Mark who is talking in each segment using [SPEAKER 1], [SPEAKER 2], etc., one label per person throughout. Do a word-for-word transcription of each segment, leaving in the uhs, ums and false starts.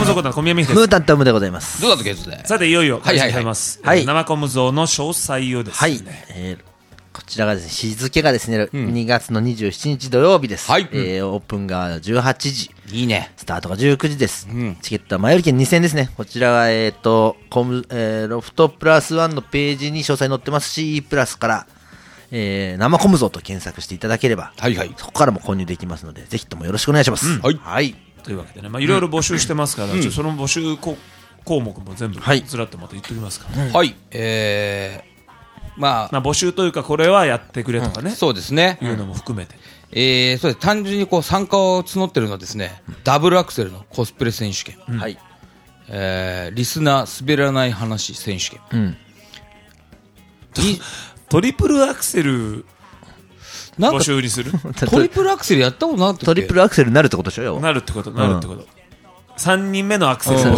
[SPEAKER 1] ムゾーこと小宮美です。
[SPEAKER 2] ムータンタムでございます。
[SPEAKER 3] どうだったケースで。
[SPEAKER 1] さていよいよ開始されます。
[SPEAKER 2] はいはいはい、
[SPEAKER 1] 生コムゾーの詳細をですね。
[SPEAKER 2] はい。えー、こちらがですね、日付がですね、うん、にがつのにじゅうしちにち土曜日です。はい。えー、オープンがじゅうはちじ。
[SPEAKER 3] いいね。
[SPEAKER 2] スタートがじゅうくじです。うん、チケットは前売り券にせんえんですね。こちらはえっ、ー、とコム、えー、ロフトプラスワンのページに詳細載ってますし、E プラスから。えー、生コムゾーと検索していただければ、はいはい、そこからも購入できますので、ぜひともよろしくお願いします。うん、はい、はい。
[SPEAKER 1] というわけでね、まあいろいろ募集してますから、うん、その募集項目も全部ずらっとまた言っておきますから、
[SPEAKER 3] ね。はい、えー、まあ、
[SPEAKER 1] まあ募集というかこれはやってくれとかね、うん、
[SPEAKER 3] そうですね。
[SPEAKER 1] いうのも含めて、
[SPEAKER 3] えー、そうです。単純にこう参加を募ってるのはですね、ダブルアクセルのコスプレ選手権、うん、はい、えー、リスナー滑らない話選手権。うん。
[SPEAKER 1] トリプルアクセル募集にする
[SPEAKER 3] トリプルアクセルやったことなかったっけ。
[SPEAKER 2] トリプルアクセルになるってことでしょよ。
[SPEAKER 1] なるってことなるってこと、うん、さんにんめのアクセル、うん、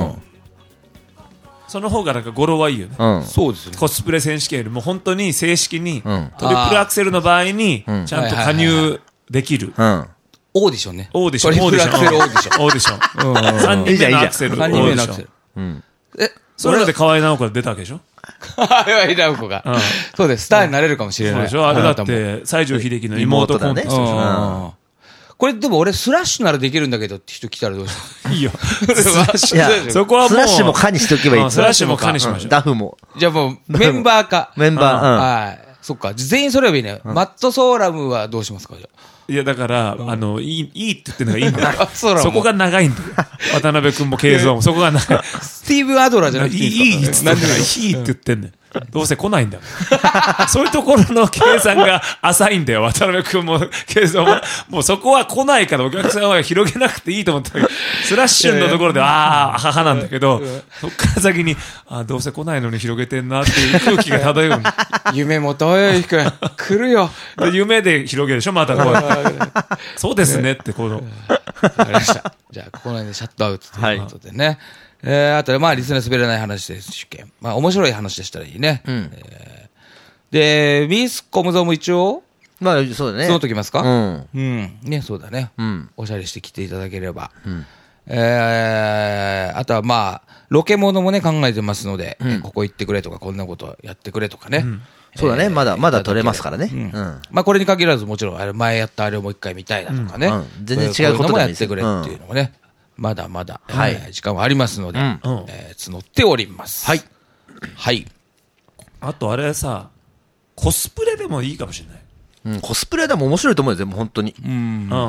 [SPEAKER 1] その方がなんか語呂はいいよね、うん、
[SPEAKER 3] そうですね。
[SPEAKER 1] コスプレ選手権よりも本当に正式に、うん、トリプルアクセルの場合にちゃんと加入できる、うん、
[SPEAKER 3] オーディションね。
[SPEAKER 1] オーディション
[SPEAKER 3] トリプルアクセルオーディション
[SPEAKER 1] オーディションさんにんめのアクセル
[SPEAKER 3] さんにんめのアクセル、うん、
[SPEAKER 1] えそれで河合直子が出たわけでしょ。
[SPEAKER 3] 河合直子が、うん、そうです。スターになれるかもしれない。
[SPEAKER 1] そうでしょ。あれだって西城秀樹の妹コンテストでしょ。
[SPEAKER 3] これでも俺スラッシュならできるんだけどって人来たらどうしよ
[SPEAKER 1] う。いいよ。スラッシュ。そこはもう
[SPEAKER 2] スラッシュも可にしとけばいい。
[SPEAKER 1] スラッシュも可にしましょう。
[SPEAKER 2] ダフも。
[SPEAKER 3] じゃあもうメンバーか。
[SPEAKER 2] メンバー。
[SPEAKER 3] はい。そっか。全員それはいいね。マットソーラムはどうしますかじゃあ。
[SPEAKER 1] いやだから、あの、いい、いいって言ってるのがいいんだよ。そこが長いんだよ。渡辺くんも慶三も、そこが長い。
[SPEAKER 3] スティーブ・アドラーじゃなくていい
[SPEAKER 1] いいっつってんだよ。いいって言ってんだよ。どうせ来ないんだよ。そういうところの計算が浅いんだよ。渡辺くんも慶三も。もうそこは来ないからお客さんは広げなくていいと思ったけど、スラッシュのところで、ああ、母なんだけど、そっから先に、ああ、どうせ来ないのに広げてんなっていう空気が漂う。
[SPEAKER 3] 夢もどうよ、くん。来るよ。
[SPEAKER 1] 夢で広げるでしょまたこう。そうですねってこの。
[SPEAKER 3] わかりました。じゃあ、ここの辺でシャットアウトということでね。はい、えー、あとで、まあ、リスナー滑らない話選手権。まあ、面白い話でしたらいいね。うん、えー、で、ミスコムゾーも一応、
[SPEAKER 2] まあ、そうだね。
[SPEAKER 3] そのときますか。
[SPEAKER 2] うん。
[SPEAKER 3] うん。ね、そうだね。うん。おしゃれして来ていただければ。うん。えー、あとはまあ、ロケモノもね、考えてますので、うん、ここ行ってくれとか、こんなことやってくれとかね。うん、
[SPEAKER 2] そうだね、まだ、まだ取れますからね。うん。
[SPEAKER 3] うん、まあ、これに限らず、もちろん、あれ、前やったあれをもう一回見たいなとかね。うんうん、
[SPEAKER 2] 全然違うこと
[SPEAKER 3] もやってくれっていうのもね。うん、まだまだ、はい、えー、時間はありますので、うん、えー、募っております。はい。はい。
[SPEAKER 1] あとあれさ、コスプレでもいいかもしれない。
[SPEAKER 2] うん、コスプレでも面白いと思うよ、でも本当に。
[SPEAKER 1] うん。うん、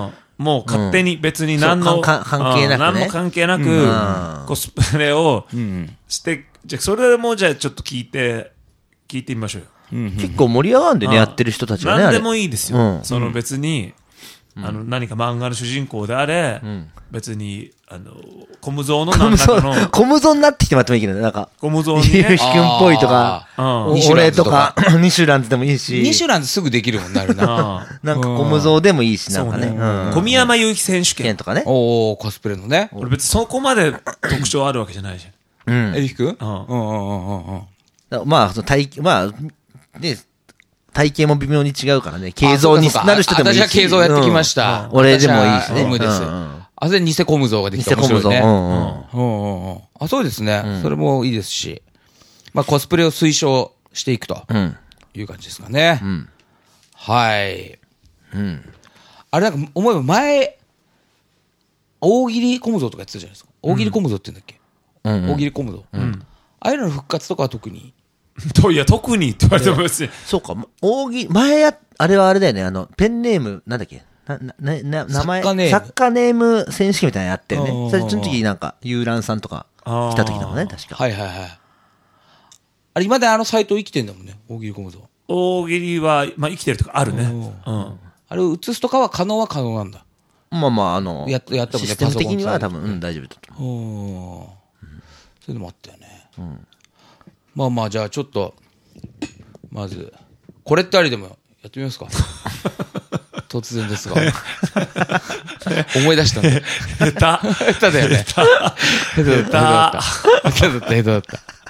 [SPEAKER 1] もう勝手に別に何の、
[SPEAKER 2] うん、関係なくね。
[SPEAKER 1] 何も関係なく、うん、コスプレをして、じゃそれもじゃあちょっと聞いて、聞いてみましょうよ。
[SPEAKER 2] うん、結構盛り上がるんでね、やってる人たちはね。
[SPEAKER 1] 何でもいいですよ。うん、その別に、あの、何か漫画の主人公であれ、うん、別に、あの、コムゾーの何かの。
[SPEAKER 2] コムゾーになってきてもらってもいいけどね、なんか。
[SPEAKER 1] コムゾーにね。
[SPEAKER 2] ゆうひくんっぽいとか、俺とか、ニシュランズでもいいし。
[SPEAKER 3] ニシュランズすぐできるもんなるな。
[SPEAKER 2] なんかコムゾーでもいいし、なんかね。
[SPEAKER 1] 小宮山雄飛選手権
[SPEAKER 2] とかね。
[SPEAKER 3] おー、コスプレのね。
[SPEAKER 1] 俺別にそこまで特徴あるわけじゃないじ
[SPEAKER 3] ゃん。うん。エリフ君？うん。うんうんうん
[SPEAKER 2] うん。まあ、体、まあ、で、体型も微妙に違うからね。形像になる人でもいいし。
[SPEAKER 3] 私は形像やってきました。
[SPEAKER 2] 俺でもいいしね。
[SPEAKER 3] コムです。あ、それ偽コム像ができた。
[SPEAKER 2] 偽コム像。うん
[SPEAKER 3] うんうん。あ、そうですね。それもいいですし。まあ、コスプレを推奨していくと。いう感じですかね。はい。うん。あれなんか思えば前、大喜利コム像とかやってたじゃないですか。大喜利コム像って言うんだっけ？大喜利コム像。ああいうのの復活とかは特に。
[SPEAKER 1] と、いや、特にって言われても別に。
[SPEAKER 2] そうか、大喜利、前や、あれはあれだよね、あの、ペンネーム、なんだっけな、な、な、名前、作家ネーム。作家ネーム選手権みたいなのやってるね。それ、その時なんか、遊覧さんとか来た時だもんね、確か。
[SPEAKER 3] はいはいはい。あれ、今であのサイト生きてんだもんね、大喜利コム像。
[SPEAKER 1] 大喜利は、まあ、生きてるとかあるね。うん。
[SPEAKER 3] あれを映すとかは可能は可能なんだ。
[SPEAKER 2] まあまあ、あの、
[SPEAKER 3] やっやったもんね、
[SPEAKER 2] システム的には多分、うん、大丈夫だと思う。
[SPEAKER 3] そういうのもあったよね。うん。まあまあ、じゃあちょっと、まず、これってありでもやってみますか。突然ですが。思い出したね。
[SPEAKER 1] 下手。
[SPEAKER 3] 下手だよね。下手だった。下手だった。下手だった。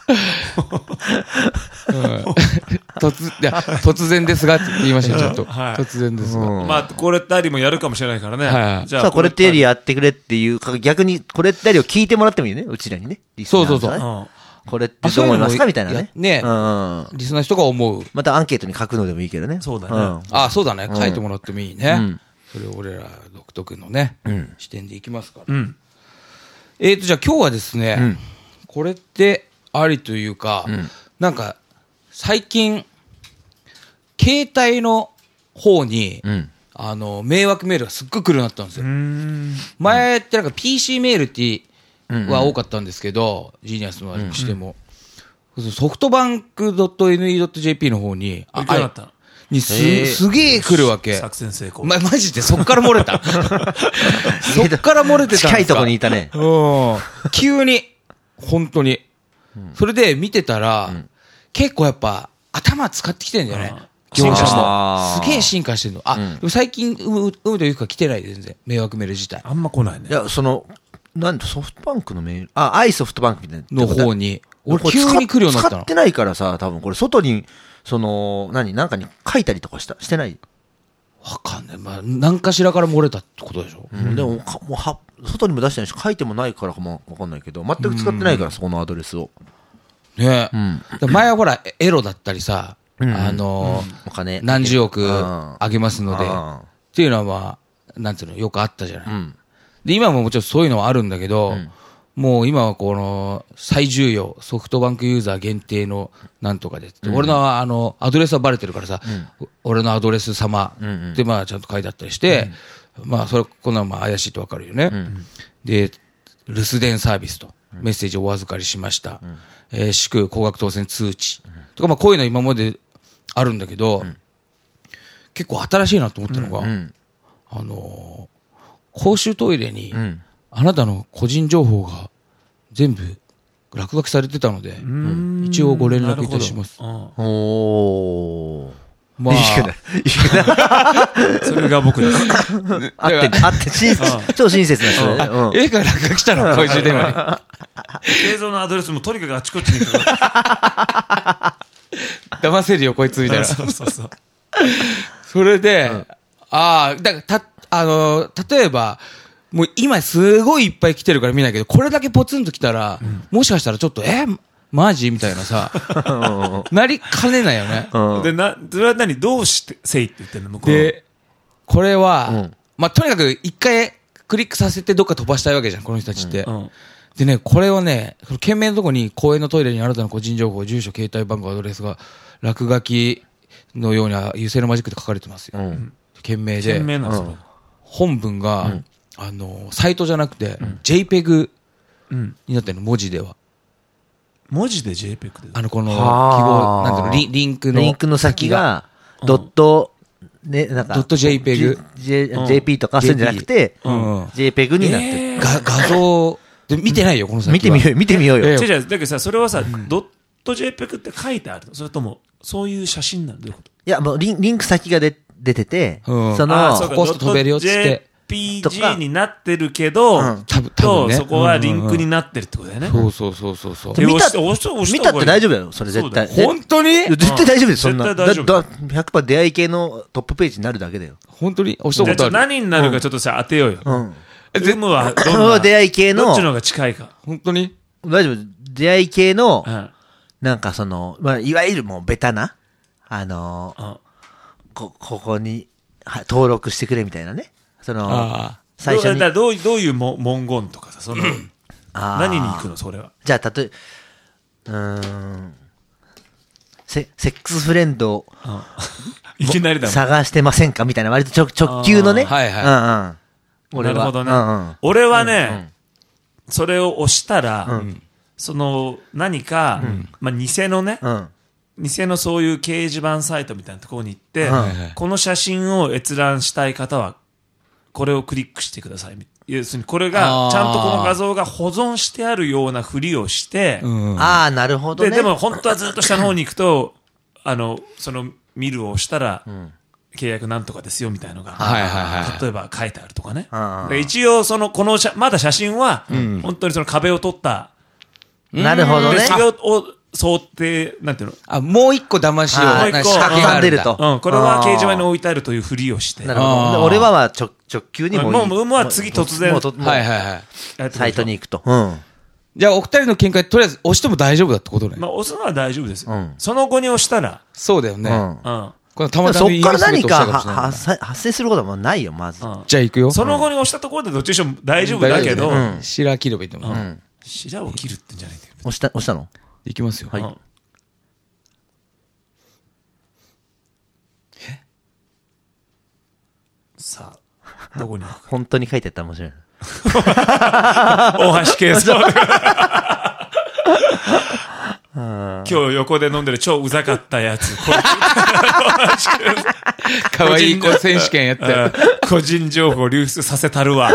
[SPEAKER 3] 突、いや、突然ですがって言いましたよ、ちょっと。
[SPEAKER 1] はい
[SPEAKER 3] 突然ですが。
[SPEAKER 2] うん
[SPEAKER 1] まあ、これったりもやるかもしれないからね。
[SPEAKER 3] はい
[SPEAKER 1] じゃあ、
[SPEAKER 2] さあ、これってより
[SPEAKER 1] や。
[SPEAKER 2] やってくれっていうか、逆にこれってよりを聞いてもらってもいいね、うちらにね。リスナー
[SPEAKER 3] そうそうそう
[SPEAKER 2] さんね
[SPEAKER 1] うん
[SPEAKER 2] これってどう思いますかみたいなね。
[SPEAKER 3] ね
[SPEAKER 2] うん。
[SPEAKER 3] リスナーの人が思う。
[SPEAKER 2] またアンケートに書くのでもいいけどね。
[SPEAKER 1] そうだね
[SPEAKER 2] ん
[SPEAKER 3] あ、そうだね。書いてもらってもいいね。
[SPEAKER 2] うん
[SPEAKER 3] それを俺ら独特のね、視点でいきますから。
[SPEAKER 1] うん。
[SPEAKER 3] えーと、じゃあ今日はですね、
[SPEAKER 2] うん
[SPEAKER 3] これってありというか、
[SPEAKER 2] ん
[SPEAKER 3] なんか、最近、携帯の方に、
[SPEAKER 2] うん。
[SPEAKER 3] あの、迷惑メールがすっごい来るようになったんですよ。
[SPEAKER 1] うーん。
[SPEAKER 3] 前ってなんか ピーシー メールって
[SPEAKER 2] うん
[SPEAKER 3] は多かったんですけど、ジーニアスのあれにしても、ソフトバンク ドットエヌイー ドット ジェーピー の方に、
[SPEAKER 1] いかなかった
[SPEAKER 3] にす、
[SPEAKER 2] へー
[SPEAKER 3] すげえ来るわけ。
[SPEAKER 1] 作戦成功。
[SPEAKER 3] ま、マジでそっから漏れた。そっから漏れてたんですか。
[SPEAKER 2] 近いとこにいたね。
[SPEAKER 3] うん。急に、本当に。それで見てたら、結構やっぱ頭使ってきてんだよね。業者
[SPEAKER 2] あー
[SPEAKER 3] も。すげえ進化してんの。あ、
[SPEAKER 2] ん
[SPEAKER 3] でも最近、う、う海というか来てないで全然。迷惑メール自体。
[SPEAKER 1] あんま来ないね
[SPEAKER 2] い。や、その、なんとソフトバンクのメール、あ、アイソフトバンクみたいな。
[SPEAKER 3] の方に。俺
[SPEAKER 2] これ
[SPEAKER 3] 急に来るようになったの
[SPEAKER 2] 使っ。てないからさ、多分これ外に、その、何、なんかに書いたりとかした、してない。
[SPEAKER 3] わかんない。まあ、何かしらから漏れたってことでしょ。
[SPEAKER 2] でも、かもうは、外にも出してないし、書いてもないからかもわかんないけど、全く使ってないから、そこのアドレスを。
[SPEAKER 3] ねえ。
[SPEAKER 2] ん
[SPEAKER 3] で前はほら、エロだったりさ、
[SPEAKER 2] ん
[SPEAKER 3] あのー、
[SPEAKER 2] お金。
[SPEAKER 3] 何十億
[SPEAKER 2] うん
[SPEAKER 3] あげますので、
[SPEAKER 2] うん
[SPEAKER 3] っていうのはまあ、なんていうの、よくあったじゃない。
[SPEAKER 2] うん。
[SPEAKER 3] で、今ももちろんそういうのはあるんだけど、
[SPEAKER 2] ん
[SPEAKER 3] もう今はこの、最重要、ソフトバンクユーザー限定のなんとかで、俺のあの、アドレスはバレてるからさ、俺のアドレス様ってまあちゃんと書いてあったりして、まあそれ、こんなのまあ怪しいとわかるよね。で、留守電サービスと、メッセージをお預かりしました。えー祝高額当選通知。とかまあこういうの今まであるんだけど、結構新しいなと思ったのが、
[SPEAKER 2] うん。
[SPEAKER 3] あのー公衆トイレに、
[SPEAKER 2] うん。
[SPEAKER 3] あなたの個人情報が全部落書きされてたので、一応ご連絡いたします。
[SPEAKER 1] なるほ
[SPEAKER 2] おー。
[SPEAKER 3] まあ、
[SPEAKER 2] いいじゃない。いいじゃない。
[SPEAKER 1] うんそれが僕です。
[SPEAKER 2] あって、あって、親超親切な人だね。うん。
[SPEAKER 3] 絵から落書きしたの、公衆電話に。
[SPEAKER 1] 映像のアドレスもとにかくあちこちにかか
[SPEAKER 3] 騙せるよ、こいつみたいな。
[SPEAKER 1] そうそうそう。
[SPEAKER 3] それで、ああ、だから、た、あのー、例えば、もう今すごいいっぱい来てるから見ないけど、これだけポツンと来たら、もしかしたらちょっと、えマジみたいなさ、なりかねないよね。
[SPEAKER 2] うん。
[SPEAKER 1] で、な、それは何どうして、せいって言ってんの向こうは。
[SPEAKER 3] で、これは、
[SPEAKER 2] うん
[SPEAKER 3] まあ、とにかく一回クリックさせてどっか飛ばしたいわけじゃん、この人たちって。
[SPEAKER 1] うん。
[SPEAKER 3] でね、これをね、その件名のとこに公園のトイレにあなたの個人情報、住所、携帯番号、アドレスが落書きのように油性のマジックで書かれてますよ。
[SPEAKER 2] うん。
[SPEAKER 3] 件名で。
[SPEAKER 1] 件名なんですよ。
[SPEAKER 3] 本文が、あの、サイトじゃなくて、JPEG
[SPEAKER 1] うん。
[SPEAKER 3] になってるの、文字では。
[SPEAKER 1] 文字で ジェイペグ で。
[SPEAKER 3] あの、この、記
[SPEAKER 2] はあ
[SPEAKER 3] 号、なんていうの、リンリンクの。
[SPEAKER 2] リンクの先が、ドット、ね、なんか、
[SPEAKER 3] ドット JPEG
[SPEAKER 2] J-
[SPEAKER 1] うん
[SPEAKER 2] ジェーピー とかそういうんじゃなくて、
[SPEAKER 3] うん。
[SPEAKER 2] JPEG になってる。
[SPEAKER 1] えー
[SPEAKER 3] が、画像、で、見てないよ、この先は。
[SPEAKER 2] 見てみようよ、見てみようよ。
[SPEAKER 3] ええ
[SPEAKER 1] 違う違う、だけどさ、それはさ、ドット ジェイペグ って書いてあるのそれとも、そういう写真なのどういうこと
[SPEAKER 2] いや、もうリンリンク先が出出てて、
[SPEAKER 3] うん
[SPEAKER 2] そ
[SPEAKER 1] あ
[SPEAKER 2] の、
[SPEAKER 1] そうか
[SPEAKER 3] ポスト飛べるよっつって
[SPEAKER 1] ドット ジェイピージー になってるけど、
[SPEAKER 2] うん
[SPEAKER 3] 多分、多
[SPEAKER 1] と、
[SPEAKER 3] 分ね。
[SPEAKER 1] そこはリンクになってるってことだよね。
[SPEAKER 3] そうそうそうそうそう。
[SPEAKER 2] 見た
[SPEAKER 1] え押した押した押した
[SPEAKER 2] 見たって大丈夫だよ、それ絶対。
[SPEAKER 1] そうだよ
[SPEAKER 3] 本当に
[SPEAKER 2] いや絶対大丈夫です、そんな。
[SPEAKER 1] 絶対大丈夫
[SPEAKER 2] だだひゃくパーセント出会い系のトップページになるだけだよ。
[SPEAKER 3] 本当に押した
[SPEAKER 1] じゃあちょっと
[SPEAKER 3] ことある。
[SPEAKER 1] 何になるかちょっとさ、当てようよ。
[SPEAKER 2] うん。
[SPEAKER 1] ルムはどんな、
[SPEAKER 2] 出会い系の
[SPEAKER 1] どっちの方が近いか。
[SPEAKER 3] 本当に
[SPEAKER 2] 大丈夫。出会い系の
[SPEAKER 1] う、ん。
[SPEAKER 2] なんかその、まあ、いわゆるもうベタな、あのー
[SPEAKER 1] うん
[SPEAKER 2] こ、ここに、は登録してくれみたいなね。その、
[SPEAKER 3] あ
[SPEAKER 2] 最初に。
[SPEAKER 1] どうだどうどういうも文言とかさ、その、
[SPEAKER 2] あー
[SPEAKER 1] 何に行くのそれは。
[SPEAKER 2] じゃあ、たとえ、うーん、セ、セックスフレンド
[SPEAKER 1] いきなりだもん。
[SPEAKER 2] 探してませんかみたいな、割と直直球のね。
[SPEAKER 3] あーはいはい
[SPEAKER 2] うんうん。俺は
[SPEAKER 1] なるほどね
[SPEAKER 2] うんうん。
[SPEAKER 1] 俺はね、それを押したら、
[SPEAKER 2] うん
[SPEAKER 1] その何か、まあ、偽のね、
[SPEAKER 2] うん。
[SPEAKER 1] 偽のそういう掲示板サイトみたいなところに行って、
[SPEAKER 2] うん
[SPEAKER 1] この写真を閲覧したい方は、これをクリックしてください。要するにこれが
[SPEAKER 3] あー、
[SPEAKER 1] ちゃんとこの画像が保存してあるようなふりをして、
[SPEAKER 3] うん。
[SPEAKER 2] ああ、なるほど
[SPEAKER 1] で、
[SPEAKER 2] ね。
[SPEAKER 1] でも本当はずっと下の方に行くと、あの、その見るを押したら、契約なんとかですよみたいなのが、
[SPEAKER 3] はいはいはい。
[SPEAKER 1] 例えば書いてあるとかね。
[SPEAKER 2] うん
[SPEAKER 1] で一応、その、この写、まだ写真は、本当にその壁を取った、
[SPEAKER 2] なるほどね
[SPEAKER 1] で、それを想定、なんていうの
[SPEAKER 3] あ、もう一個騙しを、
[SPEAKER 2] あー
[SPEAKER 3] なんか仕掛けがあるんだ。
[SPEAKER 2] 挟んでると
[SPEAKER 1] うん、これは掲示板に置いてあるというふりをして。
[SPEAKER 2] なるほど。
[SPEAKER 3] あー
[SPEAKER 2] で俺はは直直球にもいい。
[SPEAKER 1] もう、もうは次突然
[SPEAKER 2] もうともう
[SPEAKER 3] はいはいはい。
[SPEAKER 2] サイトに行くと。うん。
[SPEAKER 3] じゃあ、お二人の見解、とりあえず押しても大丈夫だってことね。
[SPEAKER 1] まあ、押すのは大丈夫ですよ。
[SPEAKER 2] うん
[SPEAKER 1] その後に押したら、
[SPEAKER 3] そうだよね。
[SPEAKER 2] うん。
[SPEAKER 1] うん。
[SPEAKER 3] このたまたま
[SPEAKER 2] そっから何かは
[SPEAKER 3] 言い忘れた
[SPEAKER 2] は
[SPEAKER 3] かもしれない
[SPEAKER 2] 発生することはもうないよ、まず。
[SPEAKER 1] うん
[SPEAKER 3] じゃあ行くよ。
[SPEAKER 1] その後に押したところでどっちにしても大丈夫だけど、
[SPEAKER 3] うん白切ればいいと思う。
[SPEAKER 2] うん。
[SPEAKER 1] 白を切るってんじゃないんだよ。
[SPEAKER 2] 押した、押したの
[SPEAKER 3] いきますよ。
[SPEAKER 2] はい
[SPEAKER 1] うんさあ、どこに行くか。
[SPEAKER 2] 本当に書いてあったら面白い。
[SPEAKER 1] 大橋圭介。今日横で飲んでる超うざかったやつ。これ
[SPEAKER 3] かわいい子選手権やってる。
[SPEAKER 1] うん個人情報流出させたるわ。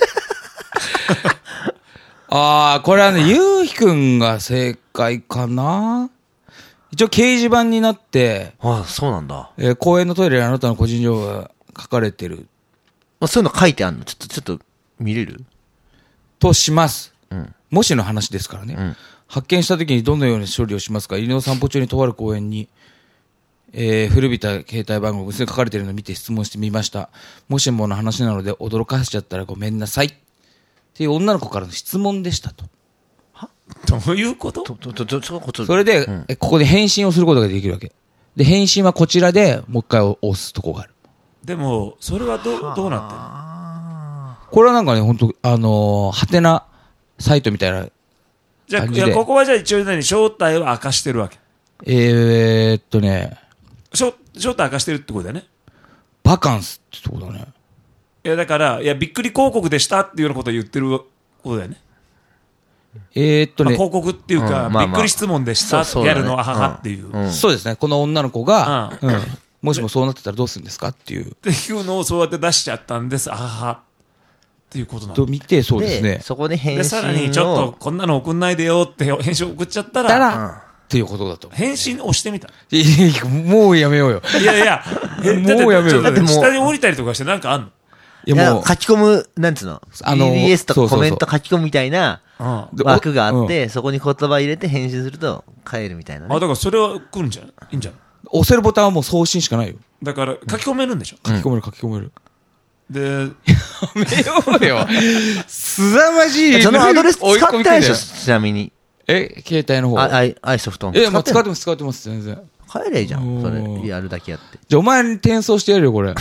[SPEAKER 3] ああ、これはね、ゆうひくんが正解かな。一応掲示板になって、
[SPEAKER 2] ああ、そうなんだ。
[SPEAKER 3] えー公園のトイレであなたの個人情報が書かれてる
[SPEAKER 2] あそういうの書いてあるのちょっと、ちょっと、見れる
[SPEAKER 3] とします。
[SPEAKER 2] うん。
[SPEAKER 3] もしの話ですからね。
[SPEAKER 2] ん
[SPEAKER 3] 発見した時にどのように処理をしますか。犬の散歩中にとある公園に、えー古びた携帯番号が薄い書かれているのを見て質問してみました。もしもの話なので驚かせちゃったらごめんなさい。っていう女の子からの質問でしたと。
[SPEAKER 1] どういうこと
[SPEAKER 2] と、と、と、と、ちょっと、
[SPEAKER 3] それで、
[SPEAKER 2] うん
[SPEAKER 3] えここで返信をすることができるわけ。で、返信はこちらでもう一回押すとこがある。
[SPEAKER 1] でも、それはどう、どうなってんの
[SPEAKER 3] これはなんかね、本当あのー、はてなサイトみたいな
[SPEAKER 1] じゃあ、
[SPEAKER 3] 感じで
[SPEAKER 1] いや、ここはじゃあ一応何、正体は明かしてるわけ。
[SPEAKER 3] えー、っとね、
[SPEAKER 1] 正正体明かしてるってことだよね。
[SPEAKER 3] バカンスってとこだね。
[SPEAKER 1] いや、だから、いや、びっくり広告でしたっていうようなことを言ってることだよね。
[SPEAKER 3] えー、っとね、
[SPEAKER 1] まあ広告っていうか、
[SPEAKER 2] うんまあまあ
[SPEAKER 1] びっくり質問でした、
[SPEAKER 2] そうそうだね
[SPEAKER 1] ギャルのあははっていう。
[SPEAKER 2] うん
[SPEAKER 1] っ
[SPEAKER 3] そうですね、この女の子が、
[SPEAKER 1] う
[SPEAKER 3] うんもしもそうなってたらどうするんですかっていう、
[SPEAKER 1] ていうのをそうやって出しちゃったんです、あはは。っていうことなの。
[SPEAKER 3] と見て、そうですね。
[SPEAKER 2] そこで返
[SPEAKER 1] で、
[SPEAKER 2] 信を。
[SPEAKER 1] さらにちょっと、こんなの送んないでよって返信送っちゃった
[SPEAKER 3] た
[SPEAKER 1] ら、
[SPEAKER 3] ら、っていうことだと。
[SPEAKER 1] 返信押してみた。
[SPEAKER 3] いやいやもうやめようよ。
[SPEAKER 1] いやいや、え
[SPEAKER 3] もうやめよう
[SPEAKER 1] だって
[SPEAKER 2] だってもう
[SPEAKER 1] 下に降りたりとかしてなんかあんの
[SPEAKER 3] いやもう、
[SPEAKER 2] いや書き込む、なんつうの
[SPEAKER 3] あの
[SPEAKER 2] ビービーエス と
[SPEAKER 3] そうそうそう
[SPEAKER 2] かコメント書き込むみたいな
[SPEAKER 1] うん。
[SPEAKER 3] で
[SPEAKER 2] 枠があって、そこに言葉入れて返信すると帰るみたいな
[SPEAKER 1] あ、
[SPEAKER 2] ね。
[SPEAKER 1] だからそれは来るんじゃないいいんじゃない
[SPEAKER 3] 押せるボタンはもう送信しかないよ。
[SPEAKER 1] だから書き込めるんでしょ、
[SPEAKER 3] 書き込める書き込める。
[SPEAKER 1] で、
[SPEAKER 3] やめようよ。すさまじい。
[SPEAKER 2] そのアドレス使
[SPEAKER 3] 追い込み
[SPEAKER 2] ってないでしょ
[SPEAKER 3] てんだよ
[SPEAKER 2] ちなみに。
[SPEAKER 3] え、携帯の方。
[SPEAKER 2] あ、アイ、アイソフト
[SPEAKER 3] え、もう使って
[SPEAKER 2] る
[SPEAKER 3] ます、使ってます、全然。
[SPEAKER 2] 帰れいいじゃん。そ
[SPEAKER 3] おー
[SPEAKER 2] れ、やるだけやって。
[SPEAKER 3] じゃあ、お前に転送してやるよ、これ。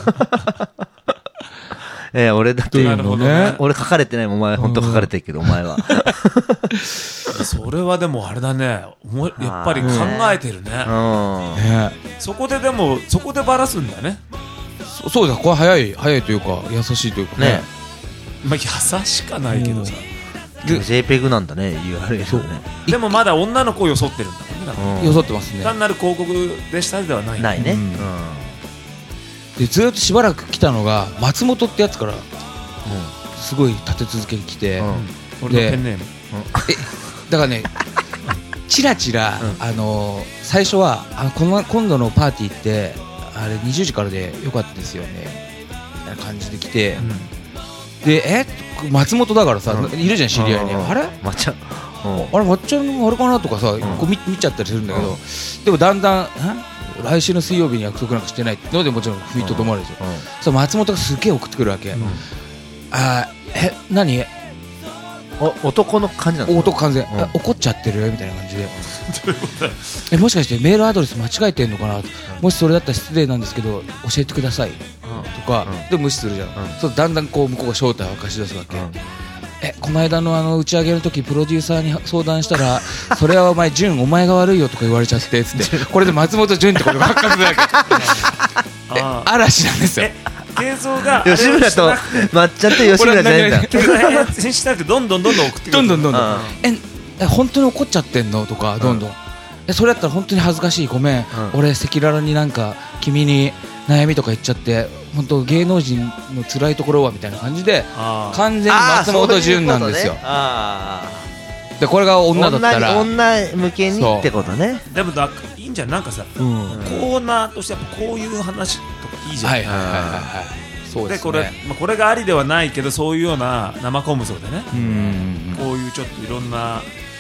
[SPEAKER 2] えー、俺だって
[SPEAKER 3] という、のね。
[SPEAKER 2] 俺書かれてないもん、お前本当書かれてるけど、お前は。
[SPEAKER 1] それはでもあれだね。おもやっぱり考えてるね。
[SPEAKER 2] うん。
[SPEAKER 3] ね
[SPEAKER 1] そこででも、そこでバラすんだね。
[SPEAKER 3] そそうだ、これ早い、早いというか、優しいというかね
[SPEAKER 2] ね。
[SPEAKER 1] まあ、優しかないけどさ。
[SPEAKER 2] で JPEG なんだね、ユーアールエル ね。
[SPEAKER 1] でもまだ女の子を装ってるんだもんねだから。
[SPEAKER 2] うん
[SPEAKER 3] よそってますね。
[SPEAKER 1] 単なる広告でしたではない。
[SPEAKER 2] ないね。
[SPEAKER 3] う
[SPEAKER 2] うんん。
[SPEAKER 3] で、ずっとしばらく来たのが、松本ってやつから、すごい立て続けに来て、
[SPEAKER 2] うん
[SPEAKER 1] 俺のペンネーム。
[SPEAKER 3] だからね、チラチラ、あのー、最初は、あのこの今度のパーティーって、あれにじゅうじからでよかったですよね、みたいな感じで来て、で、え松本だからさ、
[SPEAKER 2] うん
[SPEAKER 3] いるじゃん、知り合いに。
[SPEAKER 2] うん
[SPEAKER 3] あれ
[SPEAKER 2] 抹茶。うん
[SPEAKER 3] あれ、まっちゃんのあれかなとかさ、こう見見ちゃったりするんだけど、でもだんだん、ん来週の水曜日に約束なんかしてないってのでもちろん踏みとどまるでしょ。
[SPEAKER 2] うん
[SPEAKER 3] そう松本がすっげえ送ってくるわけ。あーえ、何
[SPEAKER 2] お男の感じなの
[SPEAKER 3] 男完全、
[SPEAKER 2] うん
[SPEAKER 3] え怒っちゃってるみたいな感じでえもしかしてメールアドレス間違えてんのかな、もしそれだったら失礼なんですけど教えてくださいとか、
[SPEAKER 2] うん
[SPEAKER 3] でも無視するじゃん、
[SPEAKER 2] ん
[SPEAKER 3] そうだんだんこう向こうが正体を明かし出すわけ、
[SPEAKER 2] うん
[SPEAKER 3] えこの間のあの打ち上げの時プロデューサーに相談したらそれはお前潤お前が悪いよとか言われちゃってつってこれで松本潤ってことが発覚するわけえ
[SPEAKER 1] あー
[SPEAKER 3] 嵐なんですよ。
[SPEAKER 1] え、映像があれを
[SPEAKER 2] 吉村と抹茶と吉村じゃないんだ。
[SPEAKER 1] 返信しなくてどんどんどんどん送ってくる。
[SPEAKER 3] どんどんどんどん、
[SPEAKER 2] うん
[SPEAKER 3] ええ本当に怒っちゃってんのとかどんどん、えそれだったら本当に恥ずかしいごめん、
[SPEAKER 2] うん
[SPEAKER 3] 俺赤裸々になんか君に悩みとか言っちゃって本当芸能人の辛いところはみたいな感じで
[SPEAKER 1] あー
[SPEAKER 3] 完全に松本潤なんですよ。
[SPEAKER 2] あ
[SPEAKER 3] でこれが
[SPEAKER 2] あ。
[SPEAKER 3] 女だったら
[SPEAKER 2] 女に女向けにってことね。
[SPEAKER 1] でもだいいんじゃん、なんかさ、
[SPEAKER 3] うん、
[SPEAKER 1] コーナーとしてやっぱこういう話とかいいじゃん。
[SPEAKER 3] はいはいはいはいはいそうで
[SPEAKER 1] ですこれ、
[SPEAKER 3] ね。
[SPEAKER 1] まあ、これがありではないけど、そういうような生小無双でね、
[SPEAKER 3] うん
[SPEAKER 1] こういうちょっといろんな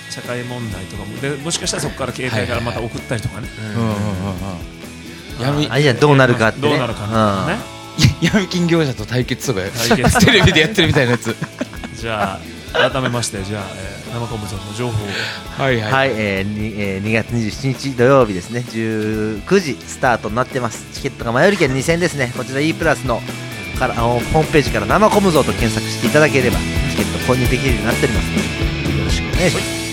[SPEAKER 1] 社会問題とかもでもしかしたらそこから携帯からまた送ったりとかね、
[SPEAKER 3] 闇
[SPEAKER 2] あれじゃどうなるかってね。
[SPEAKER 1] どうなるかなね、
[SPEAKER 3] 闇金業者と対決とか
[SPEAKER 1] 対決
[SPEAKER 3] テレビでやってるみたいなやつ。
[SPEAKER 1] じゃあ改めましてじゃあ、えー、生コムゾンの情報を
[SPEAKER 3] はいはい、
[SPEAKER 2] はい、えーにえー、にがつにじゅうしちにち土曜日ですね、じゅうくじスタートになってます。チケットが前売り券にせんえんですね。こちら E プラスのからあのホームページから生コムゾーと検索していただければチケット購入できるようになっておりますのでよろしくお願いします。